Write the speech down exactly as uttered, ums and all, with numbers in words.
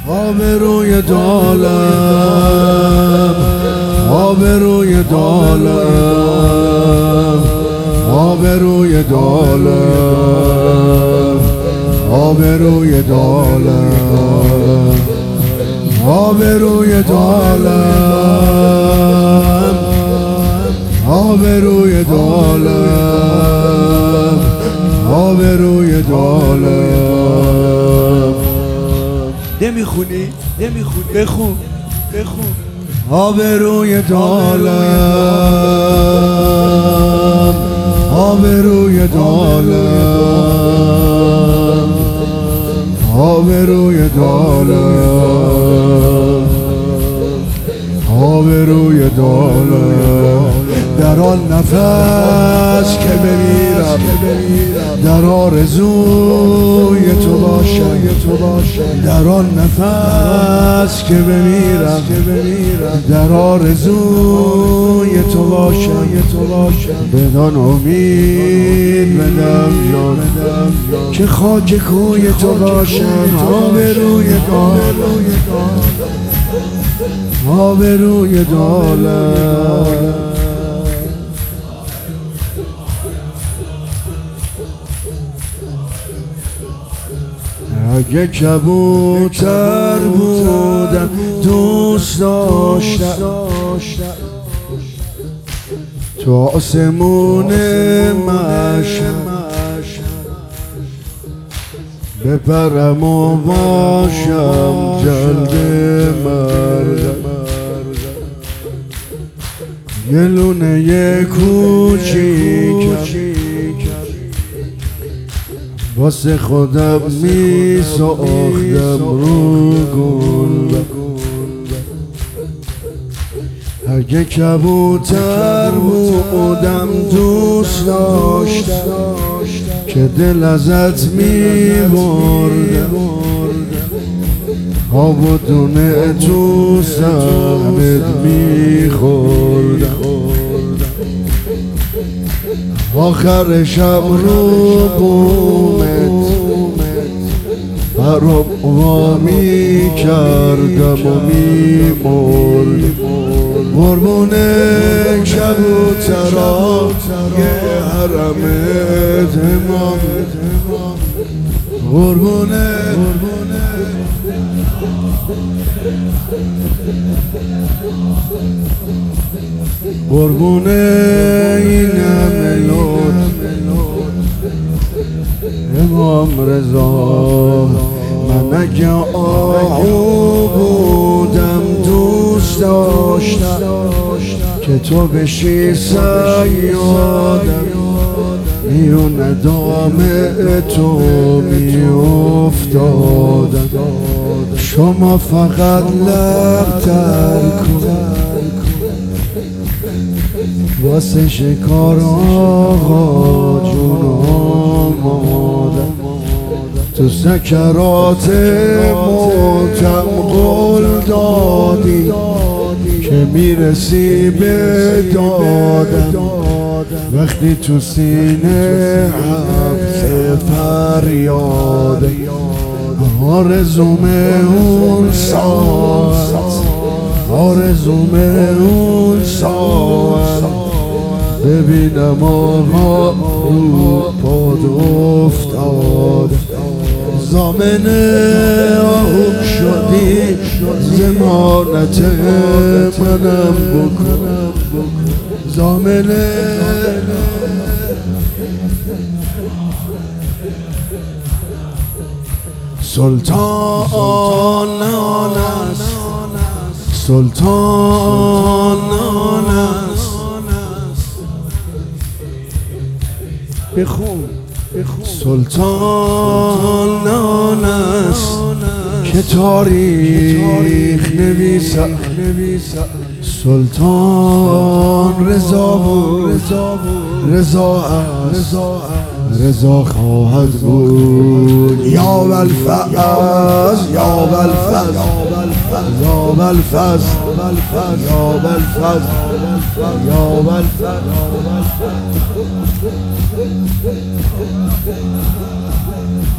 آبروی دالم، آبروی دالم، آبروی دالم، آبروی دالم، آبروی دالم، آبروی دالم، آبروی دالم. نمیخونی؟ نمیخونی؟ بخون بخون. آبروی دالم، آبروی دالم، آبروی دالم، آبروی دالم. در آن نفس که بمیرم در آرزوی تو باشم، در آن نفس که بمیرم در آرزوی تو باشم، بدان امید بدم جان که خاک کوی تو باشم. آبروی دالم، آبروی دالم. اگه کبوتر بودم دوست داشتم تو آسمون مشهد بپرم و باشم جلد مردم. یه لونه یه کوچیکم واسه خودم می ساختم رو گل. اگه کبوتر بودم دوست داشتم که دل ازت می بردم، آب و دونه تو سهمت می خوردم. آخر شب رو بومت برام وا می کردم و می مردم. قربون کبوترا یه حرمت امام، قربون قربون این همه لطف امام رضا. من اگه آهو بودم دوست داشتم که تو بشی صیادم، میون دام تو می افتادم. شما فقط لب تر کن واسه شکار آقا جون آمادم. تو سکرات موتم قول دادی که میرسی به دادم. وقتی تو سینه حبس فریاده آرزوم اون ساعت، آرزوم اون ساعت ببینم آقا رو پاد افتاد. زامنه آهوم شدی زمانت منم بکن، زامنه سلطان نانست، سلطان نانست. بخون بخون. سلطان نانست که تاریخ نویسد. سلطان رضا بود، رضا است، رضا خواهد بود. یا بالفضل یا بالفضل یا بالفضل یا بالفضل یا بالفضل.